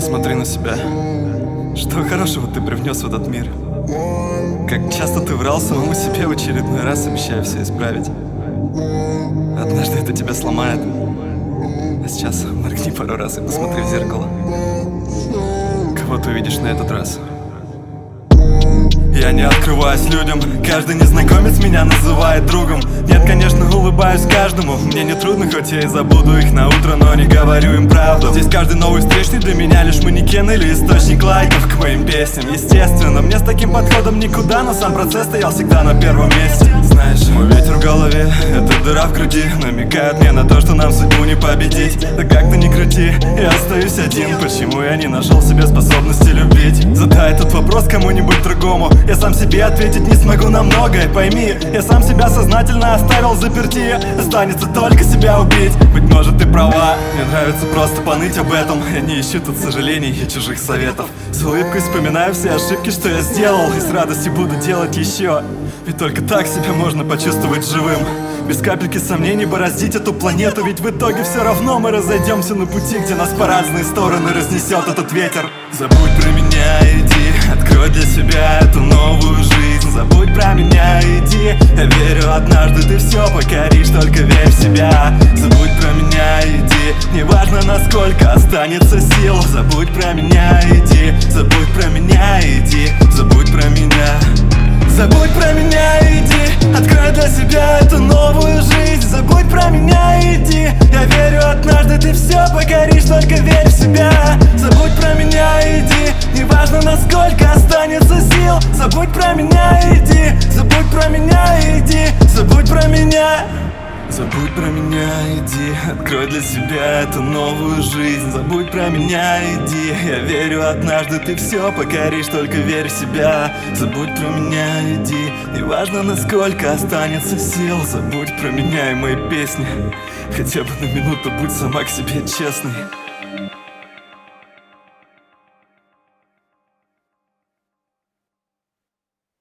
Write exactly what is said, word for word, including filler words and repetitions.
Посмотри на себя. Что хорошего ты привнес в этот мир? Как часто ты врал самому себе в очередной раз, обещая все исправить. Однажды это тебя сломает. А сейчас моргни пару раз и посмотри в зеркало. Кого ты увидишь на этот раз? Я не открываюсь людям, каждый незнакомец меня называет другом. Нет, конечно, улыбаюсь каждому, мне не трудно, хоть я и забуду их на утро, но не говорю им правду. Здесь каждый новый встречный для меня лишь манекен или источник лайков к моим песням. Естественно, мне с таким подходом никуда, но сам процесс стоял всегда на первом месте. Знаешь, мой ветер в голове, это дыра в груди, намекает мне на то, что нам судьбу не победить. Да как ты ни крути, я остаюсь один. Почему я не нашел в себе способности любить? Задай этот вопрос кому-нибудь другому, я сам себе ответить не смогу на многое. Пойми, я сам себя сознательно оставил заперти. Останется только себя убить. Быть может, ты права, мне нравится просто поныть об этом. Я не ищу тут сожалений и чужих советов. С улыбкой вспоминаю все ошибки, что я сделал, и с радостью буду делать еще. Ведь только так себя можно почувствовать живым. Без капельки сомнений бороздить эту планету. Ведь в итоге все равно мы разойдемся на пути, где нас по разные стороны разнесет этот ветер. Забудь про меня, иди, открой для себя эту новую жизнь. Забудь про меня, иди, я верю, однажды ты все покоришь, только верь в себя. Забудь про меня, иди, неважно насколько останется сил. Забудь про меня, иди, забудь про меня, иди, забудь про меня. Забудь про меня, иди, открой для себя эту новую жизнь. Забудь про меня, иди, я верю, однажды ты все покоришь, только верь в себя. Забудь про меня, иди, неважно насколько останется сил. Забудь про меня, иди, забудь про меня, иди, забудь про меня. Забудь про меня, иди, открой для себя эту новую жизнь. Забудь про меня, иди, я верю, однажды ты все покоришь, только верь в себя. Забудь про меня, иди, неважно насколько останется сил. Забудь про меня и мои песни, хотя бы на минуту будь сама к себе честной.